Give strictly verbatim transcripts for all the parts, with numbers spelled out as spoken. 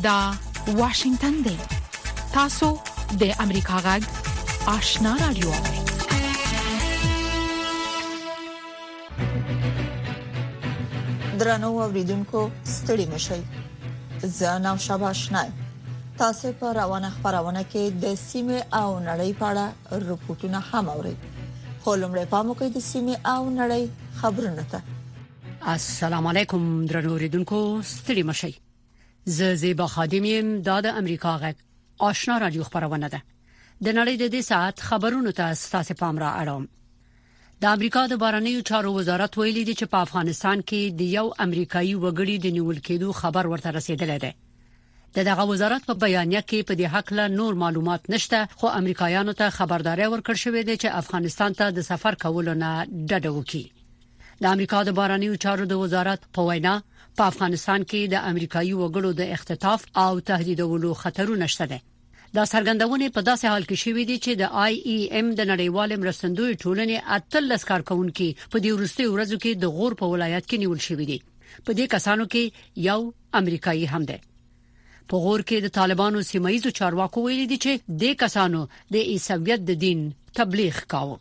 دا واشنگتن دی. تاسو د امریکا غږ آشنا رادیو. درنو اوریدونکو ستړي مشئ. زه نام شاباشنای. تاسو په روانه خبرونه کې د سیمه او نړۍ په اړه رپورټونه هم اورئ. خلومره پامو کې د سیمه او نړۍ خبرونه ته. السلام علیکم درنو اوریدونکو ستړي مشئ. زه زیبا خادمیم د امریکا غږ آشنا رادیو خبرونه ده. د نړۍ د دې ساعت خبرونو ته تاسو پام را اړوم. د امریکا د بهرنیو چارو وزارت ویلي دی چې په افغانستان کې د یو امریکایي وګړي د نیول کېدو خبر ورته رسیدلی دی. دغه وزارت په بیانیه کې په دې حق له نور معلومات نشته، خو امریکایانو ته خبرداري ورکړ شوې ده چې افغانستان ته د سفر کولو نه ډډه وکړي. د امریکا د بهرنیو چارو د وزارت په وینا په افغانستان کې د امریکایي وګړو د اختطاف او تهدیدولو خطرونه شته دي. دا څرګندونه په داسې حال کې شوې دي چې د آی ای ایم د نړیوال مرستندوی ټولنې اتلس کارکونکو په دې وروستي ورځو کې د غور په ولایت کې نیول شوې دي. په دې کسانو کې یو امریکایي هم دی. په غور کې د طالبانو سیمایي چارواکو ویلي دي چې د کسانو د عیسویت د دین تبلیغ کاوه.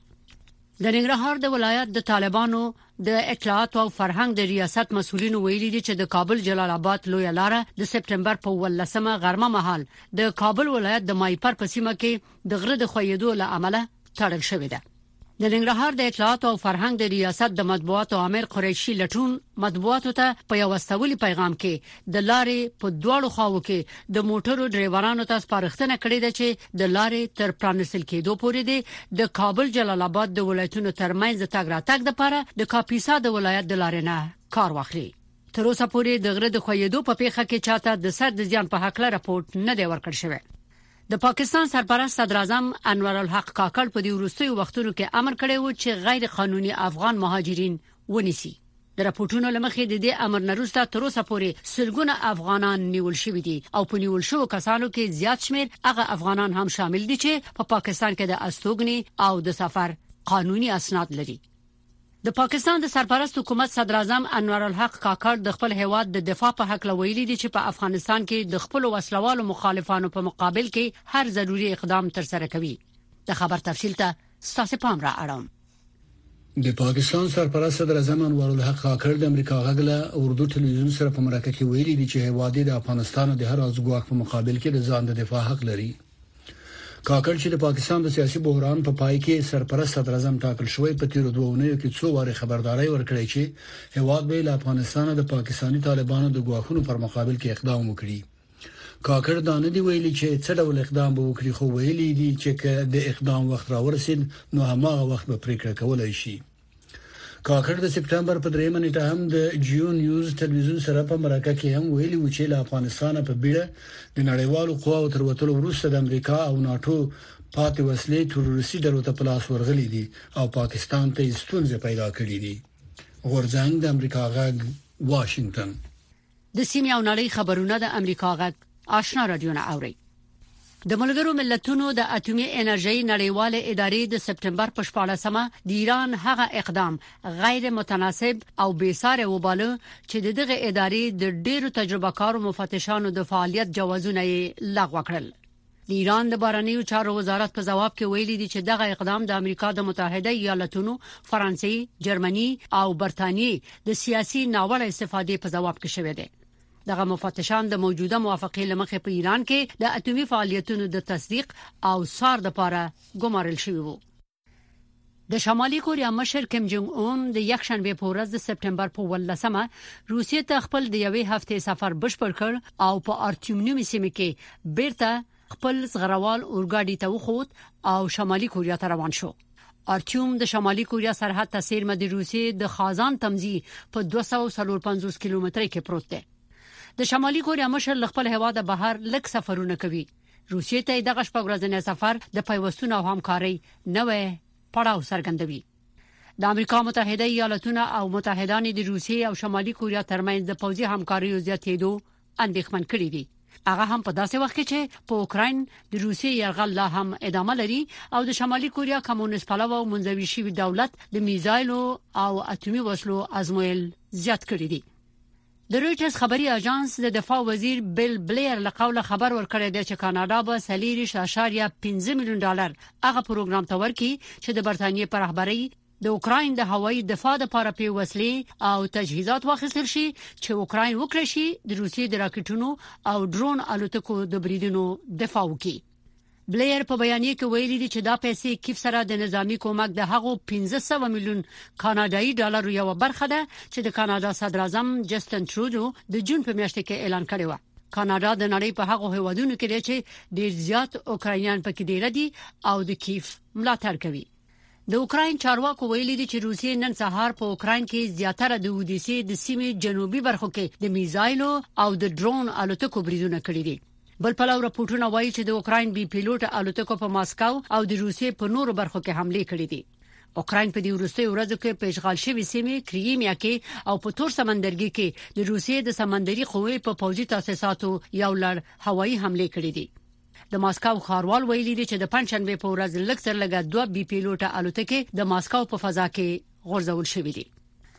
د ننګرهار د ولایت د طالبانو د اطلاعات او فرهنګ د ریاست مسولینو ویلي دي چې د کابل جلال آباد لوی لاره د سپټمبر په ولسمه غرمه مهال د کابل ولایت د مایپر په سیمه کې د غره د خویدو له امله تړل شوې ده. د ننګرهار د اطلاعات او فرهنګ د ریاست د مطبوعاتو عامر قریشي لټون مطبوعاتو ته په یو استولي پیغام کې د لارې په دواړو خواو کې د موټرو ډرایورانو ته سپارښتنه کړې ده چې د لارې تر پرانیستل کېدو پورې د کابل جلال آباد د ولایتونو ترمنځ د تګ راتګ لپاره د کاپیسا د ولایت د لارې نه کار واخلي. تر اوسه پورې د غره د خویدو په پیښه کې چاته د سر د زیان په حق له راپورټ نه دی ورکړ شوی. د پاکستان سرپرست صدر اعظم انور الحق کاکړ په دې وروستیو وختونو کې امر کړی و چې غیر قانوني افغان مهاجرین ونیسي. د راپورټونو لمخې د دې امر نه وروسته تر اوسه پورې سلګونه افغانان نیول شوي دي او په نیول شوو کسانو کې زیات شمېر هغه افغانان هم شامل دي چې په پا پاکستان کې د استوګنې او د سفر قانوني اسناد لري. د پاکستان د سرپرست حکومت صدر اعظم انور الحق کاکړ د خپل هیواد د دفاع په حق لویلي دي چې په افغانستان کې د خپل وسلوالو مخالفانو په مقابل کې هر ضروري اقدام تر سره کوي. د خبر تفصیل ته ستاسو پام را اړوم. د پاکستان سرپرست صدر اعظم انور الحق کاکړ د امریکا غږ له اردو ټلویزیون سره په مرکه کې ویلي دي چې هیواد د افغانستان د هر ازګواک په مقابل کې د ځان د دفاع حق لري. کاکړ چې د پاکستان د سیاسي بحران په پای کې سرپرست صدر اعظم ټاکل شوی په تیر دوه اونیو کې څو واره خبرداري ورکړې چې هیواد به له افغانستان د پاکستاني طالبانو د ګواښونو پر مقابل کې اقدام وکړي. کاکړ دا نه دی ویلي چې څه ډول اقدام به وکړي، خو ویلي دي چې د اقدام وخت راورسید نو هماغه وخت به پریکړه کولای شي. کاکړ د سپټمبر په دریمه نیټه هم د جیو نیوز ټلویزیون سره په مرکه کې هم ویلي و چې له افغانستان په بیړه د نړیوالو قواو تر وتلو وروسته د امریکا او ناتو پاتې وسلې تروریستي ډلو ته په لاس ورغلي دي او پاکستان ته ستونزې پیدا کړې دي. غورځنګ د امریکا غږ واشنگتن. د سیمې او نړۍ خبرونه د امریکا غږ آشنا رادیو نه اوري. د ملګرو ملتونو د اټومي انرژي نړیواله ادارې د سپټمبر په شپاړسمه د ایران هغه اقدام غیر متناسب او بیساره وباله چې دغه ادارې د ډیرو تجربه کارو مفتشانو د فعالیت جوازونه لغوه کړل. د ایران د بهرنیو چارو وزارت په جواب کې ویلي دي چې دغه اقدام د امریکا د متحده ایالاتونو، فرانسې، جرمني او برتانیې د سیاسي ناوړه استفادې په جواب کې شوی دی. دغه مفتشان د موجوده موافقې لمخې په ایران کې د اټومي فعالیتونو د تصدیق او څار لپاره ګمارل شوی وو. د شمالي کوریا مشر کیم جونګ اون د یکشنبه په ورځ د سپټمبر په ولسمه روسیې ته خپل د یوې هفتې سفر بشپړ کړ او په ارتیوم سیمه کې بیرته خپل زغروال اورګاډي ته وخوت او شمالي کوریا ته روان شو. ارتیوم د شمالي کوریا سرحد ته سیرمه د روسیې د خازان تمځي په دوه سوه پنځوس کیلومتره کې پروت دی. د شمالي کوریا مشر خپل هیواد بهر لک سفرونه کوي. روسیې ته دغه شپږ ورځې سفر د پیوستون او همکاري نوې پړاو څرګندوي. د امریکا متحده ایالاتونو او متحدان د روسیې او شمالي کوریا ترمنځ د پوځي همکاري زیاتېدو اندېښمن کړي دي. هغه هم په داسې وخت کې چې په اوکراین د روسیې یرغل لا هم ادامه لري او د شمالي کوریا کمونیست پلوه او منځوي شوی دولت د میزایلو او اټومي وسلو ازمویل زیات کړی دي. د رويټرز خبري اژانس د دفاع وزیر بیل بلیر له قوله خبر ورکړی دی چې کاناډا به سلیریش اشاریه پنځه میلیون ډالر هغه پروګرام ته ورکړي چې د برتانیې پر رهبرۍ د اوکراین د هوایي دفاع لپاره په وسلې او تجهیزات واخیستل شي چې اوکراین وکړي شي د روسیې د راکټونو او ډرون الوتکو د بریدونو دفاع وکړي. بلیر په بیانیه کې ویلي دی چې دا پیسې کیف سره د نظامی کومک د هغو پنځه سوه میلیون کاناډایي ډالر یو برخه ده چې د کاناډا صدر اعظم جسټن ترودو د جون په میاشت کې اعلان کړی و. کاناډا د نړۍ په هغو هیوادونو کې دی چې ډیر زیات اوکراینیان پکې دی لدی او د کیف ملاتړ کوي. د اوکراین چارواکو ویلي دي چې روسیې نن سهار په اوکراین کې زیاتره د اودیسې د سیمې جنوبي برخو کې د میزایلو او د ډرون الوتکو بریدونه کړي دي. بل پلاو راپورټونه وایي چې د اوکراین بي پیلوټ الوتکو په ماسکو او د روسیې په نورو برخو کې حمله کړې دي. اوکراین په دې وروستي ورځو کې په اشغال شوی سیمې کریمیا کې او په تور سمندرګي کې د روسیې د سمندري قوې په پوځي تاسیساتو یو لړ هوایي حمله کړې دي. د ماسکو ښاروال ویلي دي چې د پنځشنبه په ورځ لږ تر لږه دوه بي پیلوټ الوتکې د ماسکو په فضا کې غورځول شوې دي.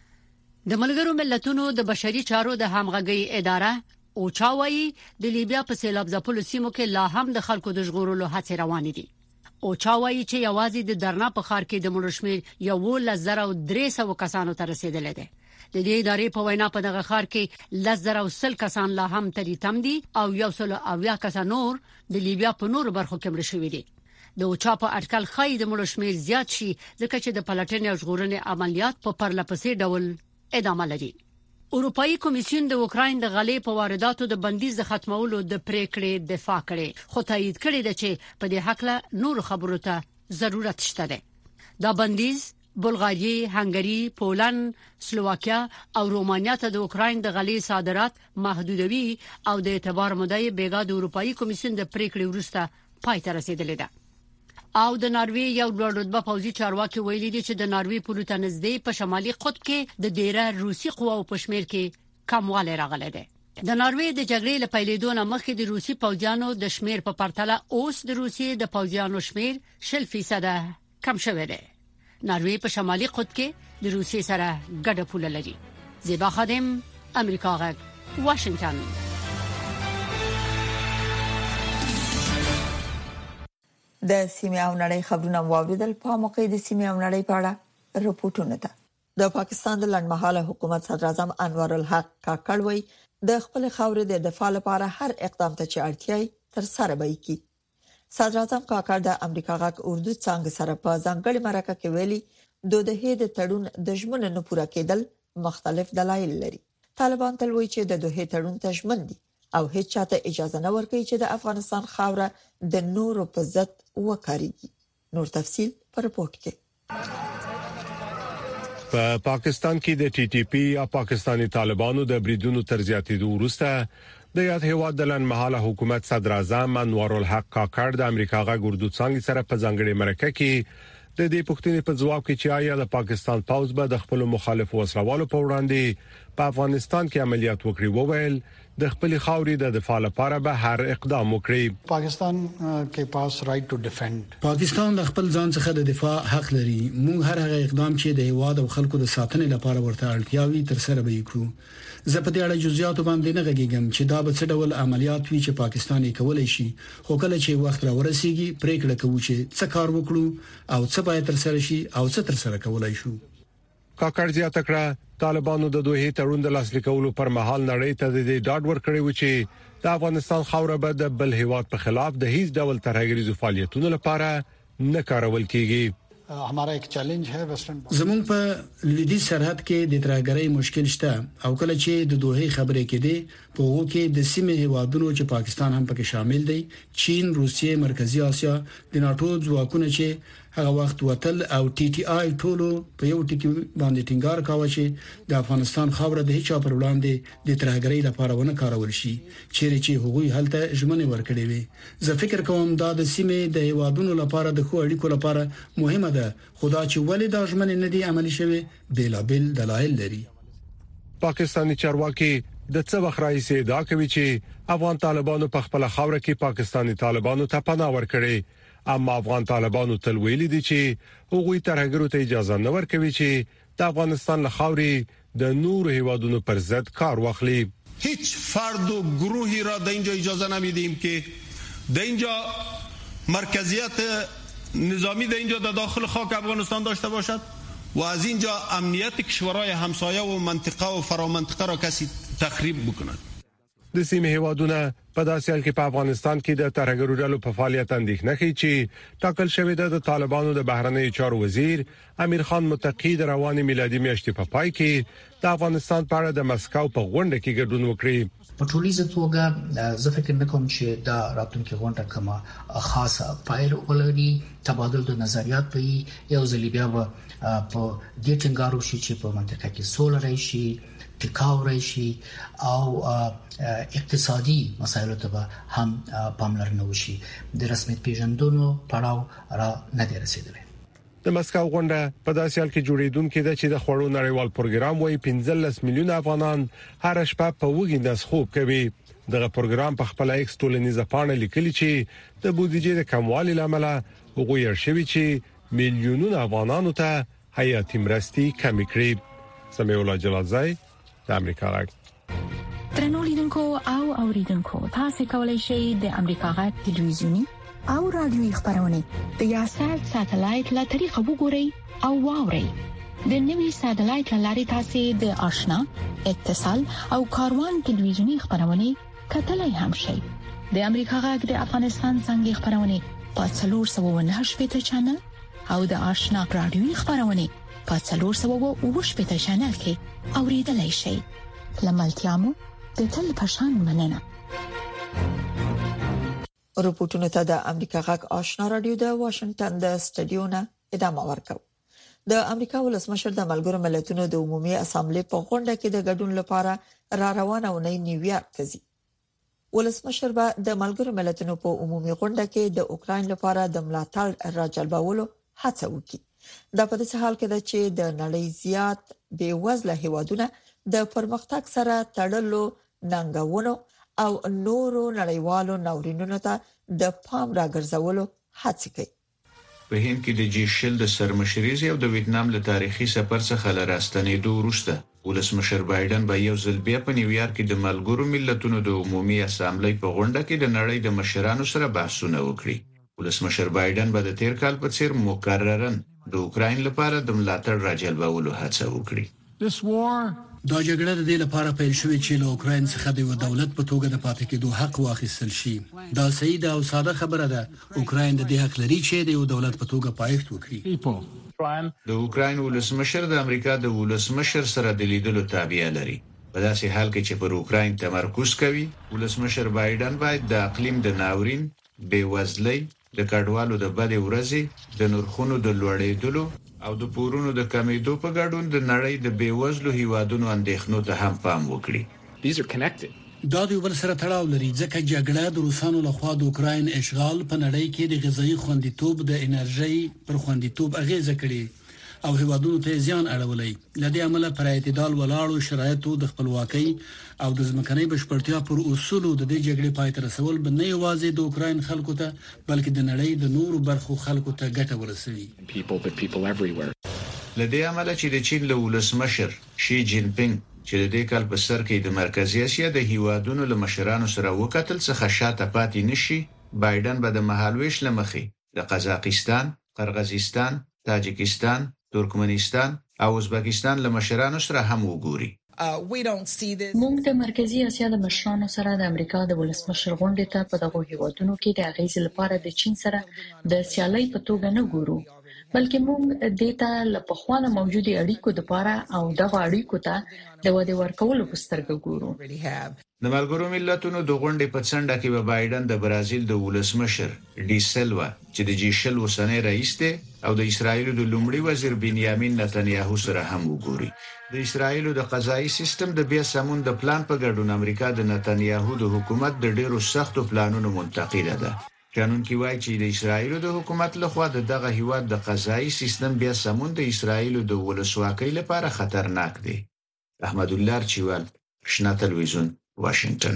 د ملګرو ملتونو د بشري چارو د همغږي اداره او چاوي د لیبیا په سیلاب ځپلو سیمو کې لا هم د خلکو د ژغورلو هڅې روانې دي. او چاوي چې یوازې د درنا په خار کې د مړشمیر یو لزر او درې سوه کسانو ته رسیدل دي. د دې ادارې په وینا په دغه خار کې لزر او سل کسان لا هم تری تم دي او یو سل او یا کسان نور د لیبیا په نورو برخو کې مړ شوي دي. د اوچا په اټکل خای د مړشمیر زیات شي ځکه چې د پلټنې او ژغورنې عملیات په پرلپسې ډول ادامه لري. اروپאי کمیسیون د اوکراین د غلې په وارداتو د بندیز د ختمولو د پریکړې دفاع کړي خو تایید کړي د چې په دې حق له نور خبرو ته ضرورت شته ده. دا بندیز بلغاریه، هنګری، پولند، سلوواکیا او رومانیا ته د اوکراین د غلې صادرات محدودوي او د اعتبار مدعي بیګا د اروپאי کمیسیون د پریکړې وروسته پای ته رسیدلې ده. او د ناروی یو ډول رتبه پوځي چارواکي ویلي دي چې د ناروی په لور نږدې په شمالي قطب کې د ډیره روسي قواو په شمیر کې کموالی راغلی دی. د ناروی د جګړې له پیلېدو نه مخکې د روسي پوځیانو د شمیر په پرتله اوس د روسي د پوځیانو شمیر شل فیصد کم شوی دی. ناروی په شمالي قطب کې د روسي سره ګډه پوله لري. زیبا خادم، امریکا غږ، واشنگټن. د سیمه او نړۍ خبرونه واوریدل. په موقع د سیمه او نړۍ په اړه رپورټونه ده. د پاکستان د لنډمهاله حکومت صدر اعظم انور الحق کاکړ وایي د خپل خاورې د دفاع لپاره هر اقدام ته چې اړتیا یې تر سره وایي کی. صدر اعظم کاکړ د امریکا غږ اردو څنګه سره په ځانګړي مرکه کې ویلي د دوه د تړون د ژمنو نه پوره کېدل مختلف دلایل لري. طالبان تل وایي چې د دوه تړون ته ژمن دي او هیڅ چاته اجازه نه ورکوي چې د افغانستان خاوره د نورو په ضد وکړي. نور تفصيل په رپورت کې. په پا پاکستان کې د ټي ټي پی او پاکستانی طالبانو د بریدونو تر زیاتېدو وروسته د یاد هیواد د لنډمهاله حکومت صدر اعظم انور الحق کاکړ د امریکا غږ اردو څنګه سره په ځانګړي مرکه کې د دې پوښتنې په ځواب کې چې آیا د پاکستان پوځ به د خپل مخالف وسلوالو په وړاندې په افغانستان کې عملیات وکړي وویل د خپل خاورې د دفاع لپاره به هر اقدام وکړي. پاکستان کې پاس رائټ ټو ډیفند. پاکستان د خپل ځان څخه د دفاع حق لري. موږ هر هغه اقدام چې د هیواد او خلکو د ساتنې لپاره ورته اړتیاوي تر سره وکړو. زه په دې اړه جزئیات باندې نه غږیږم چې دا به څه ډول عملیات وي چې پاکستان یې کولای شي. خو کله چې وخت را ورسیږي پریکړه کوو چې څه کار وکړو او څه باید تر سره شي او څه تر سره کولای شو. کاکړ زیاته کړه طالبانو د دوه تړون د لاسلیک کولو پر مهال نړۍ ته د ډاډ ورکړی و چې د افغانستان خاوره به د بل هیواد په خلاف د هیڅ ډول ترهګریزو فعالیتونو لپاره نه کارول کیږي. हमारा एक चैलेंज है वेस्टर्न زمون په لیدي سرحد کې د ترهګرۍ مشکل شته او کله چې د دوه خبرې کې دي په وو کې د سیمې هیوادونو چې پاکستان هم پکې شامل دي چین، روسیې، مرکزی اسیا د ناتو ځواکونه چې هغه وخت وتل او ټي ټي آی ټولو په یو ټکی باندې ټینګار کاوه چې د افغانستان خاوره د هیڅ پر وړاندې د ترهګرۍ لپاره ونه کارول شي چیرې چې هغوی هلته ژمنې ورکړې وي. زه فکر کوم دا د سیمې د هیوادونو لپاره د خو اړیکو لپاره مهمه ده. خدا چې ولې دا ژمنې نه دي عملي شوي بلابل دلایل لري. پاکستانی چارواکي د څه وخت راځي ادعا کوي چې افغان طالبانو په خپل خاوره کې پاکستانی طالبانو ته پناه ورکړي، اما افغان طالبانو تل ویلي دي چې هغوی ترهګرو ته اجازه نه ورکوي چې د افغانستان له خاورې د نور هیوادونو پر ضد کار واخلي. هیچ فرد و گروهی را در اینجا اجازه نمیدیم که در اینجا مرکزیت نظامی در اینجا در داخل خاک افغانستان داشته باشد و از اینجا امنیت کشورهای همسایه و منطقه و فرامنطقه را کسی تخریب بکند. د سیمې هیوادونه په داسې حال کې په افغانستان کې د ترهګرو ډلو په فعالیت اندېښنه کوي چې ټاکل شوی د طالبانو د بهرنی چارو وزیر امیر خان متقی د رواني میلادي میاشتې په پای کې د افغانستان په اړه د مسکو په غونډه کې ګډون وکړي. په ټولیزه توګه زه فکر نکوم چې دا راتلونکي غونډه کومه خاصه پایله ولري. تبادل د نظریات په یو ځل بیا په دې ټینګارو شي چې په منطقه کې سوله راشي، ټیکاو راشي او اقتصادي مسایلو ته هم پاملرنه وشي. د رسمیت پیژندونو پړاو را نه دی رسیدلی. د مسکو غونډه په داسې حال کې جوړیدونکې ده چې د خوړو نړیوال پروګرام وايي پنځلس میلیون افغانان هر شپه په وګړي د خوب کوي. دغه پروګرام په خپل ایکس ټولنیزه پاڼه لیکلي چې د بودیجې د کموالي لامل وګړي شوی چې میلیونونه افغانانو ته حیاتي مرستې کمې کړې. سمیع الله جلالزای د امریکا غږ. ترنو لیدونکو او اوریدونکو تاسو کولی شئ د امریکا غږ ټلویزیونی او رادیوي خبرونه د یاشر ساتلایت له طریقو وګورئ او واورئ. د نوي ساتلایت لارې تاسو د آشنا اتصال او کاروان ټلویزیونی خبرونه کتلای هم شئ. د امریکا غږ د افغانستان څنګه خبرونه په څلور سوه و نهه شپږ چنل او د آشنا رادیوي خبرونه په څلور سوه و اووه شپږ چنل کې اوریدلای شئ. لملتيامو د تل پشان مننه. رپورټونه ته د امریکا غږ آشنا رادیو د واشنگټن د سټډیو نه ادامه ورکو. د امریکا ولسمشر د ملګرو ملتونو د عمومي اسامبلې په غونډه کې د ګډون لپاره را روانه ونې نیویارک ته ځي. ولسمشر به د ملګرو ملتونو په عمومي غونډه کې د اوکرين لپاره د ملاتړ راجلبولو هڅه وکړي. دا په داسې حال کې ده چې د نړۍ زیات بیوزله هیوادونه د پرمختګ سره تړلو ننګونو او نورو نړیوالو ناورینونو ته د پام راګرځولو هڅه کوي. په هند کې د جی شل د سرمشرۍ او د ویتنام له تاریخي سفر څخه لراستنېدو وروسته ولسمشر بایدن به یو ځل بیا په نیویارک کې د ملګرو ملتونو د عمومي اسامبلې په غونډه کې د نړۍ د مشرانو سره بحثونه وکړي. ولسمشر بایدن به د تیر کال په څیر مکررن د اوکرين لپاره د ملاتړ راجلبولو هڅه وکړي. دا جګړه د دې لپاره پیل شوې چې له اوکرين څخه د یو دولت په توګه د پاتې کېدو حق واخیستل شي. دا صحیح ده او ساده خبره ده. اوکرين د دې حق لري چې د یو دولت په توګه پایښت وکړي. د اوکرين ولسمشر د امریکا د ولسمشر سره د لیدلو تابع لري. په داسې حال کې چې پر اوکرين تمرکز کوي، ولسمشر بایدن باید د اقلیم د ناورین، بیوزلۍ، د کډوالو د بد ورځې، د نرخونو د لوړېدلو او د پورونو د کمیدو په ګډون د نړۍ د بیوزلو هیوادونو اندېښنو ته هم پام وکړي. دا د یو بل سره تړاو لري ځکه جګړه د روسانو لخوا د اوکرين اشغال په نړۍ کې د غذایی خوندیتوب د انرژي پر خوندیتوب اغیزه کړې او هیوادونو ته زیان اړولې. لدې عمله پر اعتدال ولاړو شرایطو د خپلواکۍ او د ځمکنۍ بشپړتیا پر اصولو د دې جګړې پای ته رسول به نه یوازې د اوکرين خلکو ته بلکې د نړۍ د نورو برخو خلکو ته ګټه ورسوي. لدې عمله چې د چین له ولسمشر شي جین پینګ چې د دې کال په سر کې د مرکزی اسیا د هیوادونو له مشرانو سره وکتل څخه شاته پاتې نشي، بایدن به د مهالويش لمخې د قزاقستان، قرغیزستان، تاجکستان، ترکمنستان او ازبکستان له مشرانو سره هم وګوري. موږ د مرکزی اسیا د مشرانو سره د امریکا د ولسمشر غونډې ته په دغه هیوادونو کې د اغیز لپاره د چین سره د سیالۍ په توګه نه ګورو، بلکې موږ د دې له پخوانه موجودي اړیکو لپاره او دغه اړیکو ته د وده ورکولو په سترګه ګورو. د ملګرو ملتونو د غونډې په څنډه کې به بایدن د برازیل د ولسمشر ډي سیلوا چې د جی شل وسنۍ رئیس دی او د اسرایل د لومړي وزیر بنیامین نتنیاهو سره هم وګوري. د اسرایل د قضایي سیستم د بیا سمون د پلان په ګډون امریکا د نتنیاهو د حکومت د ډیرو سختو پلانونو منتقده ده. قانون کې وایي چې د اسرایل د حکومت لخوا د دغه هیواد د قضایي سیستم بیا سمون د اسرایل د ولسواکۍ لپاره خطرناک دی. احمد الله چوال، شنا تلویزیون، واشنگټن.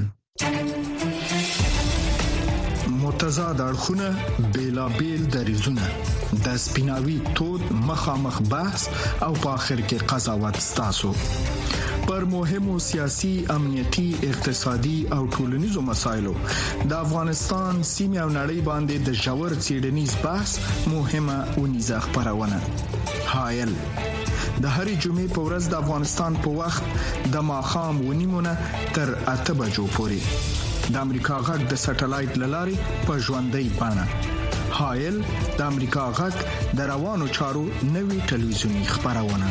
متضاد اړخونه، بیلابیل دریځونه، د سپیناوي تود مخامخ بحث او په اخر کې قضاوت ستاسو. پر مهمو سیاسي، امنیتي، اقتصادي او ټولنیزو مسایلو د افغانستان سیمه او نړۍ باندې د ژور څېړنیز بحث مهمه ونیزه خبرونه هایل د هرې جمعې په ورځ د افغانستان په وخت د ماخام ونیمونه تر اته بجو پورې د امریکا غږ د سټلایټ لارې په ژوندۍ بڼه هایل د امریکا غږ د روانو چارو نوي ټلویزیونی خبرونه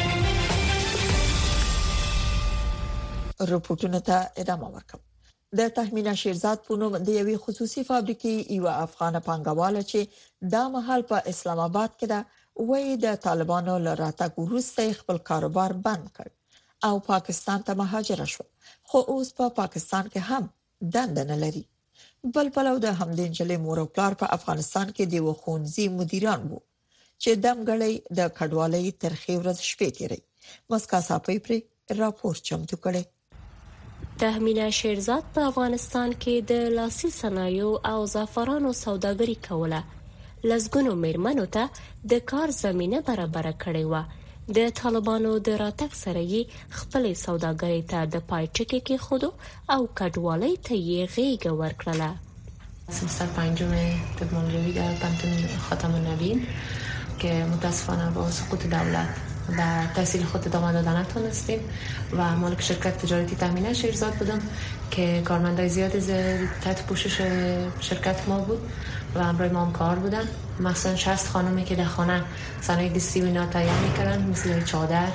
رپورټونه ته ادامه ورکوم. د تهمینا شیرزاد په نوم د یوې خصوصي فابریکې یو افغان پانګواله چې د محل په اسلام آباد کې د وې د طالبانو لراتګ وروسته خپل کاروبار بند کړ او پاکستان ته مهاجر شو، خو اوس په پا پاکستان کې هم دند نه لري. بل پلو د همدین جلې مور او پلار په افغانستان کې د وخونځي مدیران وو چې دمګړی د کډوالۍ ترخې ورځ شپې تیري. مسکا صاحب پر راپور چمتو کړي. تهمینا شیرزاد په افغانستان کې د لاسي صنایعو او زعفرانو سوداګري کوله. لزګونو میرمنو ته د کار زمينه برابر کړې و. د طالبانو د راتګ سره یې خپل سوداګري ته د پای ټکی کې خودو او کډوالۍ ته یې غېږ ورکړه. سمستر پنجم تکنولوژی در پانتون خاتم النبیین که متاسفانه با سقوط دولت و تحصیل خود ادامه دادن نتونستیم و مالک شرکت تجارتی تهمینا شیرزاد بودم که کارمندای زیادی تحت پوشش شرکت ما بود و همراه ما هم کار بودن، مثلا شصت خانومی که در خانه صنایع دستی و اینا تهیه میکردن، مثل چادر،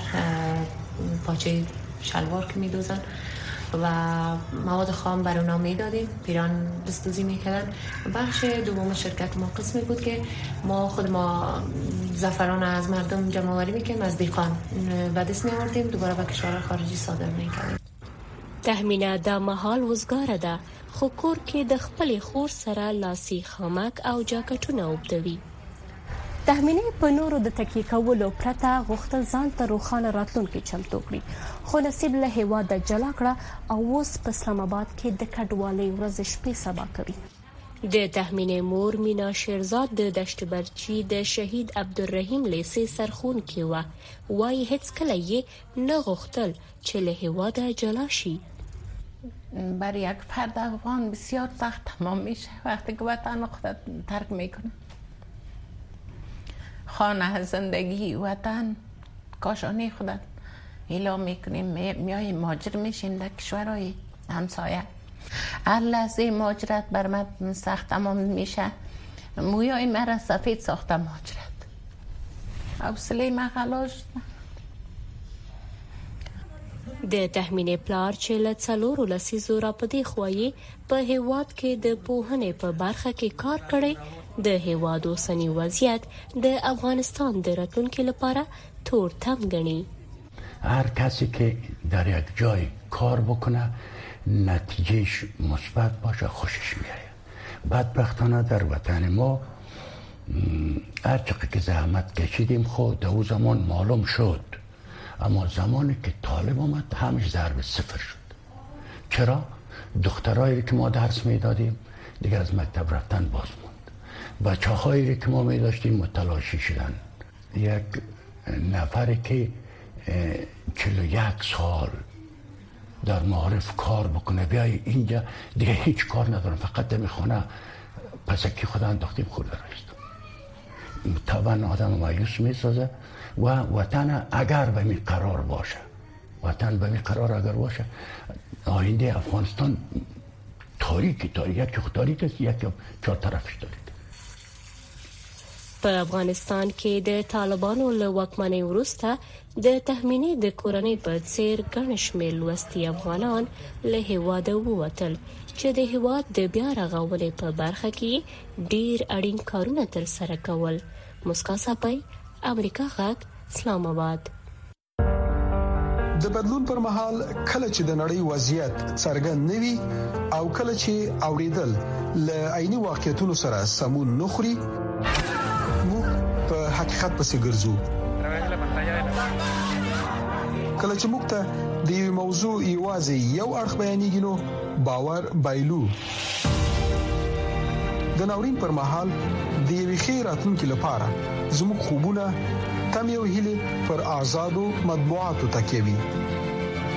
پاچه شلوار که میدوزن و مواد خام بر اونا میدادیم، پیران دستوزی میکردن. بخش دوم شرکت ما قسمی بود که ما خود ما زعفران از مردم جمع آوری میکنیم، از دیقان و دست میوردیم، دوباره به کشور خارجی صادر میکردیم. تهمینا د محال وزګاره ده، خو کور کې د خپل خور سره لاسي خامک او جاکټونه وبدوي. تهمینه په نورو د تکیه کولو پرته غوښتل ځان ته روښانه راتلونکي چمتو کړي، خو نصیب له هیواده جلا کړه او اوس په اسلام آباد کې د کډوالۍ ورځ شپې سبا کوي. د تهمینه مور مینا شیرزاد د دشت برچی د شهید عبدالرحیم لیسې سرخون کې و، وایي هیڅ کله یې نه غوښتل چې له هیواده جلا شي. برای یک فرد افغان بسیار سخت تمام میشه وقتی که وطن خودت ترک میکنه. خانه، زندگی، وطن، کاشانه خودت اعلام میکنیم، میای مهاجر میشین در کشورهای همسایه. هر لحظه مهاجرت بر من سخت تمام میشه. مویای مرا سفید ساخته مهاجرت. حوصله من خلاص شد. د تهمینې پلار چې له څلورو لسیزو راپدې خوایي په هیواد کې د پوهنې په برخه کې کار کړی، د هیواد اوسنی وضعیت د افغانستان د راتلونکي لپاره تورتم ګڼي. هر کسی که در یک جای کار بکنه نتیجهش مثبت باشه خوشش میاد. بدبختانه در وطن ما هر چقدر که زحمت کشیدیم خود او زمان معلوم شد، اما زمانی که طالب آمد همش ضرب صفر شد. چرا؟ دخترایی که ما درس میدادیم دیگه از مکتب رفتن باز موند، بچه هایی که ما میداشتیم متلاشی شدن. یک نفری که چهل و یک سال در معارف کار بکنه بیای اینجا دیگه هیچ کار ندارم، فقط دمی خونه پسکی خدا انداختیم خورده رایستم. طبعا آدم مایوس میسازه و وطن اگر به می قرار باشه، وطن به می قرار اگر باشه، آینده افغانستان تاریکی تاریک یکی تاریک است، یکی چهار طرفش تاریک. په افغانستان کې د طالبانو له واکمنۍ وروسته د تهمینې د کورنۍ په څیر ګڼ شمېر لوستي افغانان له هیواده ووتل چې د هیواد د بیا رغونې په برخه کې ډیر اړین کارونه ترسره کول. مسکا صاحب، امریکا غږ، اسلام آباد. د بدلون پر مهال کله چې د نړۍ وضعیت څرګند نوي او کله چې اوریدل ل عیني واقعیتونو سره سمون نخري، موږ په حقیقت پسې ګرځو. کله چې موږ ته د یو موضوع یوازې یو اړخ بیانېږي نو باور بایلو. د ناورین پر مهال د یوې ښې راتلونکي لپاره زموږ خوبونه تم یو هیله پر آزادو مطبوعاتو تکیوي.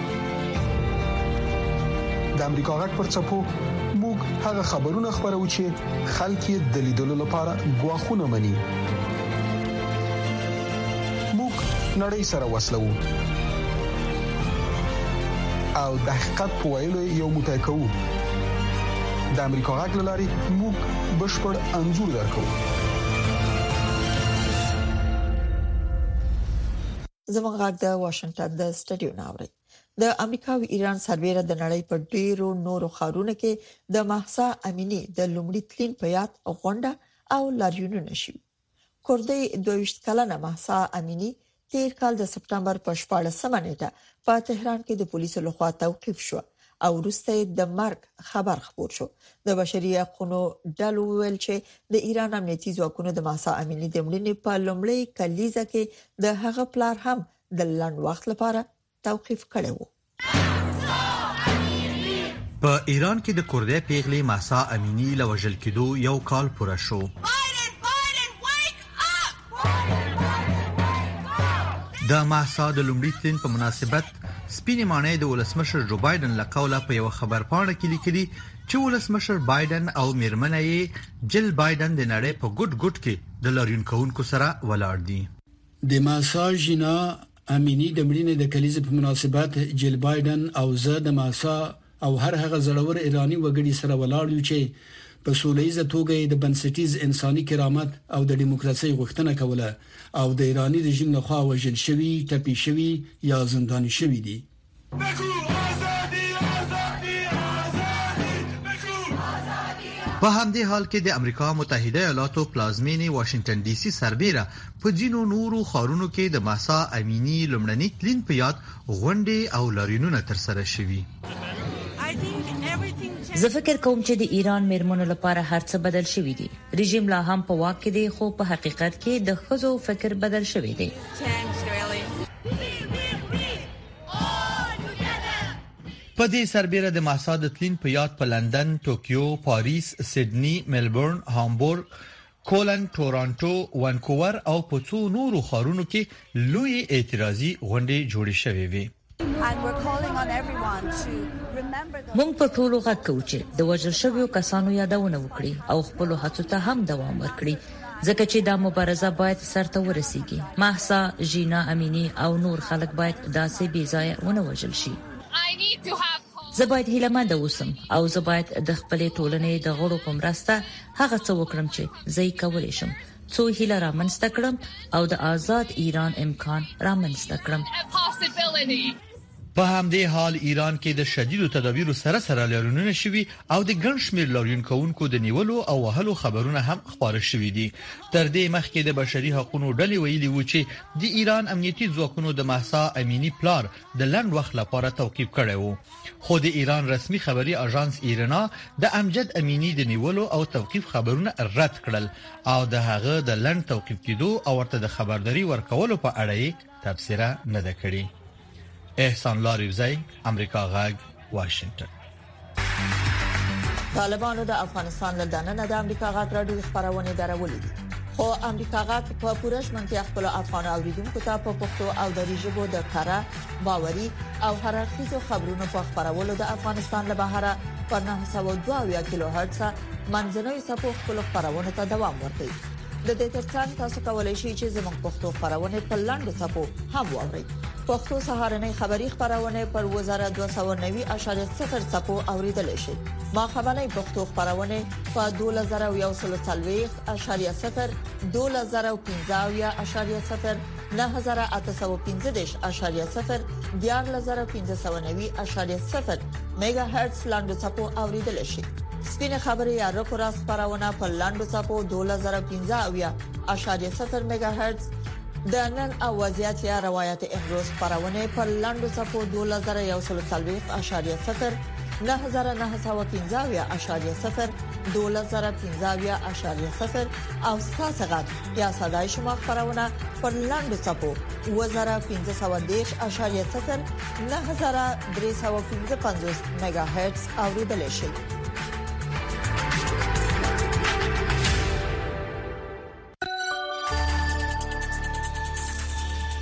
د امریکا غږ پر څپو موږ هغه خبرونه خبرو چې خلک یې د لیدلو لپاره غواخونه مني. موږ نړۍ سره وصلو او د حقیقت په ویلو یو متکو. د امریکا غږ لاري موږ بشپړ انځور درکو. زموږ غږ د واشنگټن د سټډیو ناوړي. د امریکا او ایران سربېره د نړۍ په ډیرو نورو ښارونو کې د مهسا امینی د لومړي تلین په یاد غونډه او لاریونونه شوي. کوردی دوه ویشت کلنه مهسا امینی تیر کال د سپټمبر په شپاړسمه نیټه په تهران کې د پولیسو لخوا توقيف شو او وروسته د مرګ خبر خبر شو. د بشري حقوقو ډلو ویل چې د ایران امنیتي ځواکونو د مهسا امینی د مړینې په لومړۍ کلیزه کې د هغه پلار هم د لنډ وخت لپاره توقيف کړي وو. په ایران کې د کوردی پیغلې مهسا امینی لوجل کېدو یو کال پوره شو. د مهسا د لومړي تلین په مناسبت سپینې مانې د ولسمشر جو بایدن له قوله په یو خبرپاڼه کې لیکلي چې ولسمشر بایدن او میرمنه یې جل بایدن د نړۍ په ګډ ګډ کې د لاریون کوونکو سره ولاړ دي. د مهسا جینا امینی د مړینې د کلیزې په مناسبت جل بایدن او زه د مهسا او هر هغه زړور ایرانی وګړي سره ولاړ یو چې په سولېزه توګه د بنسټیز انساني کرامت او د دیموکراسي غوښتنه کوله او د ایرانی رژیم لخوا وژل شوی، ټپي شوی یا زنداني شوی دي. په همدې حال کې د امریکا متحده ایالاتو پلازمینې واشنگټن ډي سي سربېره په ځینو نورو ښارونو کې د مهسا امینی لومړني تلین په یاد غونډې او لاریونونه ترسره شوي. زه فکر کوم چې د ایران میرمنو لپاره هر څه بدل شوی دی. رژیم لا هم په واک کې دی، خو په حقیقت کې د ښځو فکر بدل شوی دی. په دې سربېره د مهسا د تلین په یاد په لندن، ټوکیو، پاریس، سیدنی، ملبورن، هامبورګ، کولن، تورانټو، وانکوور او په څو نورو ښارونو کې لوی اعتراضي غونډې جوړې شوې وي. مونږ په ټولو غږ کوو چې د وژل شویو کسانو یادونه وکړي او خپل هڅو ته هم دوام ورکړي، ځکه چې دا مبارزه باید سرته ورسیږي. مهسا جینا امینی او نور خلک باید داسې بې ځایه ونه وژل شي. زه باید هیله‌مند اوسم او زه باید د خپلې ټولنې د غړو په مرسته هغه څه وکړم چې زه یې کولی شم، څو هیله رامنځته کړم او د آزاد ایران امکان رامنځته کړم. په همدې حال ایران کې د شدیدو تدابیرو سره سره لاریونونه شوي او د ګڼ شمېر لاریون کوونکو د نیولو او وهلو خبرونه هم خبره شوي دي. تر دې مخکې د بشري حقوقو ډلې ویلي و چې د ایران امنیتي ځواکونو د مهسا امینی پلار د لنډ وخت لپاره توقيف کړی و، خو د ایران رسمي خبري اژانس ایرنا د امجد امینی د نیولو او توقيف خبرونه رد کړل او د هغه د لنډ توقيف کېدو او ورته د خبرداري ورکولو په اړه یې تبصره نه ده کړې. احسان لاریوزی، امریکا غږ، واشنگټن. طالبانو د افغانستان له دننه د امریکا غږ راډیو خبرونه درولې دي، خو امریکا غږ په پوره ژمنتیا خپل افغان اوریدونکو ته په پښتو او دری ژبه د کارا باوري او هررخیزو خبرونو په خبرولو د افغانستان له بهره په نه سوه دوه کیلو هرتز منځنوي صفو خپل خبرونه ته دوام ورکړي. د دې ترڅنګ تاسو کولای شئ چې زموږ پښتو خبرونه په لاندې صفو هم واورئ. پښتو سهارنۍ خبری خبرونه پر وزارت دوه سوه نوي اعشاریه صفر صفو اوریدل شي. ما خبرنۍ پښتو خبرونه په دوه زره یو سل څلوېښت اعشاریه صفر، دوه زره پنځه اعشاریه صفر، نه زره اته سوه پنځه دېرش اعشاریه صفر، دیارلس زره پنځه سوه نوي اعشاریه صفر میگا هرتز لاندې صفو اوریدل شي. سپینه خبري یا رکو راست خبرونه په لاندې صفو دوه زره پنځه اعشاریه صفر میگا هرتز، د نن او وضعیت یا روایت امروز خبرونه په لاندې صفو دوه زره یو سل څلوېښت اعشاریه صفر، نه زره نه سوه پنځه اعشاریه صفر، دوه زره پنځه اعشاریه صفر او ساسغت یا صداي شما خبرونه په لاندې صفو دوه زره پنځه سوه دېرش اعشاریه صفر، نه زره درې سوه پنځه پنځوس میگا هرتز اوریدل شي.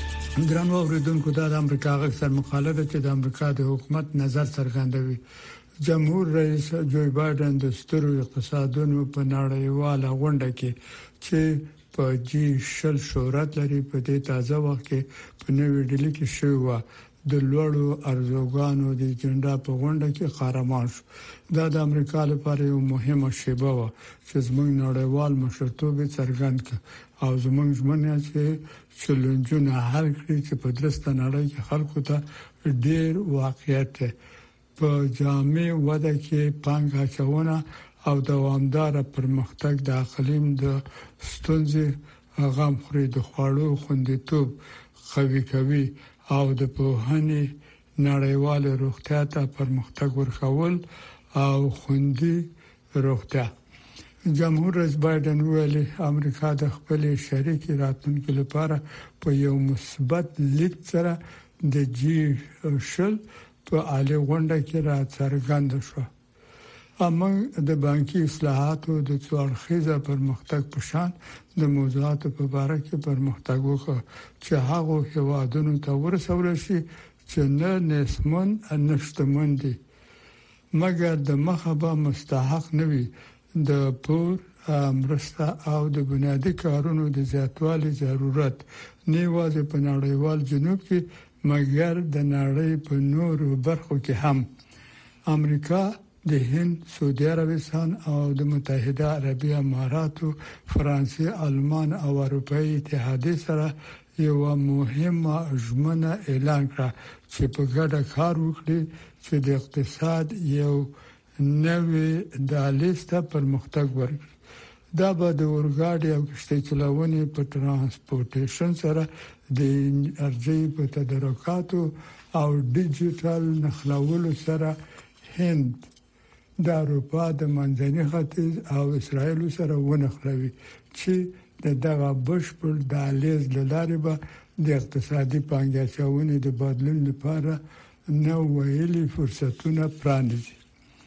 ګرانو اوریدونکو، دا د امریکا غږ سره مخالفه چې د امریکا د حکومت نظر څرګندوي. جمهور رئیس جو بایدن د سترو اقتصادونو په نړیواله غونډه کې چې په جی شل شهرت لري په دې تازه وخت کې په نوې ډیلي کې شوی د لوړو ارزوګانو د اجنډا په غونډه کې قهرمان شو. دا د امریکا لپاره یو مهمه شیبه و چې زموږ نړیوال مشرتوب څرګند کړ او زموږ ژمنه چې چیلنجونه حل کړي چې په درسته نړۍ کې خلکو ته ډیر واقعیت په جامع وده کې پانګه اچونه او دوامدار پرمختګ د اقلیم د ستونزې غم خوري د خوړو خوندیتوب قوي کوي او د پوهنې نړیواله روغتیا ته پرمختګ ورکول او خوندي روغتیا. جمهور رئیس بایدن ویلي امریکا د خپل شریک راتلونکو لپاره په یو مثبت لید سره د جی شل په عالی غونډه کې راڅرګند شو. اما د بانکي اصلاحاتو د څوړخیزه پرمختګ په شان د موضوعاتو په اړه کې پرمختګ وکړ چې هغه هیوادونو ته ورسول شي چې نه نسمن انشتمن دي مګر د مخبه مستحق نه وي د پور مرسته او د بنیادی کارونو د زیاتوالي ضرورت نه واځي په نړیوال جنوب کې مګر د نړۍ په نورو برخو کې هم. امریکا د هند، سعودي عربستان او د متحده عربی اماراتو، فرانسې، آلمان او اروپאי اتحادیه سره یو مهمه ژمنه اعلان کړه چې په ګډه کار وکړي چې د اقتصاد یو نوې دهلیز ته پرمختګ ورکړي. دا به د اورګاډي او کشتۍ چلونې په ترانسپورټیشن سره د انرژي په تدارکاتو او ډیجیټل نښلولو سره هند د اروپا د منځني ختیځ او اسرایل سره ونښلوي چې دغه بشپړ دهلیز لاره به د اقتصادي پانګاچونې د بدلون لپاره نو ویلي فرصتونه پرانیزي.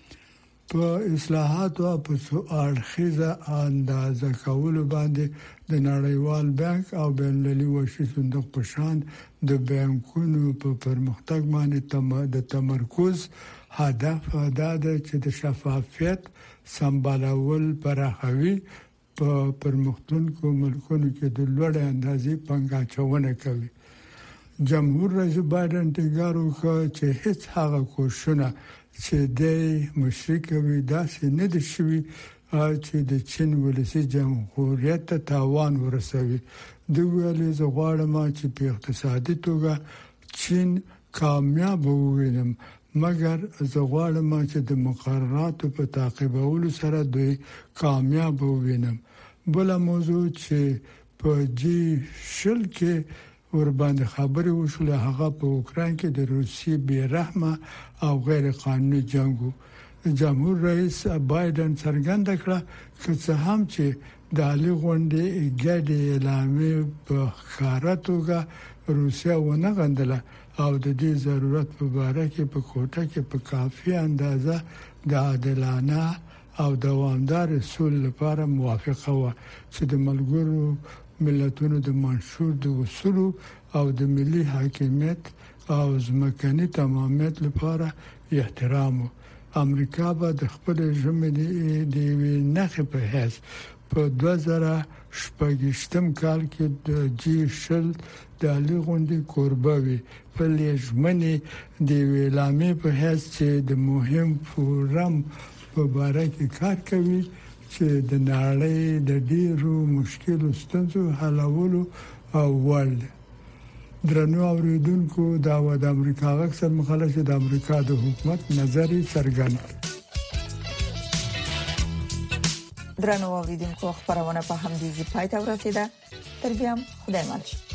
په اصلاحاتو او په اړخیزه اندازه کولو باندې د نړیوال بانک او بین المللي وشي صندوق په شان د بانکونو په پرمختګ باندې د تمرکز هدف دا ده چې د شفافیت سمبالول پراخوي په پرمختلونکو ملکونو کې د لوړ اندازې پانګاچونه کوي. جمهور رئیس بایدن ټینګار وکړ چې هیڅ هغه کوښښونه چې د مشرکوي داسې نه دي شوي چې د چین ولسی جمهوریت ته تاوان ورسوي. د ویلي زغړم چې په اقتصادي توګه چین کامیاب ووینم مګر زغړم چې د مقرراتو په تعقیبولو سره دوی کامیاب ووینم. بل موضوع چې په جی شل کې ور باندې خبرې وشول هغه په اوکران کې د روسي بیرحمه او غیر قانوني جنگو. جمهور رئیس بایدن څرګنده کړه چې هم چې د عالی غونډې ګډې اعلامیه په خاراتوګه روسیا ونه غندله او د دې ضرورت په اړه کې په کوټه کې په کافي اندازه د عادلانه او دوامدار اصول لپاره موافقه و چې د ملګرو ملتونو د منشور د اصول او د ملي حاکمیت او ځمکني تمامیت لپاره احترام. امریکا به د خپل ژمنې د نخې په هیڅ په دوه زره شپږم کال کې د جی شل د عالی غونډې کوربه وي. په لژمنې د اعلامیې په هیڅ چې د مهم فورم په اړه کې کار کوي چې د نړۍ د ډیرو مشکلو ستونزو حلولو او ول. درنو اوریدونکو دا و د امریکا اکثر مخالف د امریکا د حکومت نظر څرګند. درنو اوریدونکو خبرونه په همدې ځای ته ورسیده. تر بیا خدای مل.